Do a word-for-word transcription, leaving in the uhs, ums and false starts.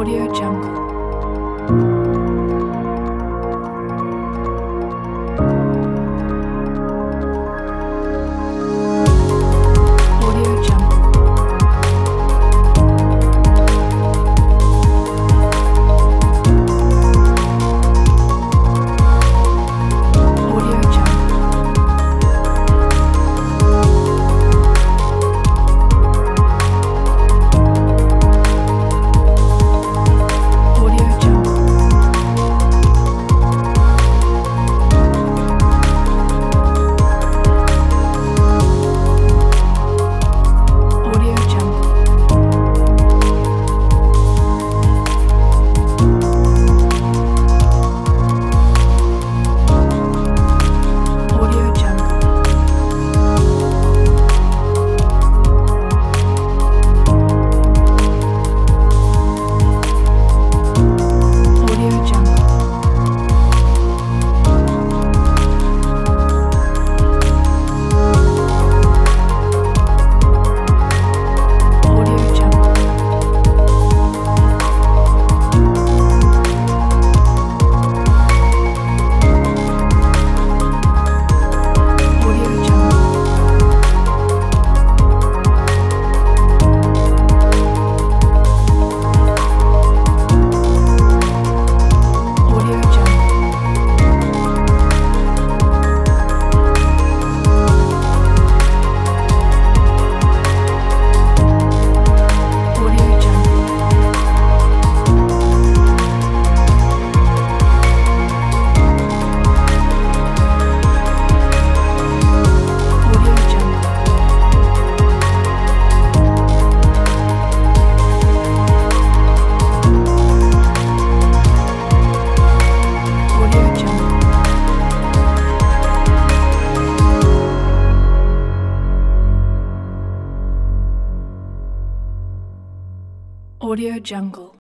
Audio Jungle. Audio Jungle. Audio Jungle. Audio Jungle. Audio Jungle. Audio Jungle. Audio Jungle. Audio Jungle. Audio Jungle. Audio Jungle. Audio Jungle. Audio Jungle. Audio Jungle. Audio Jungle.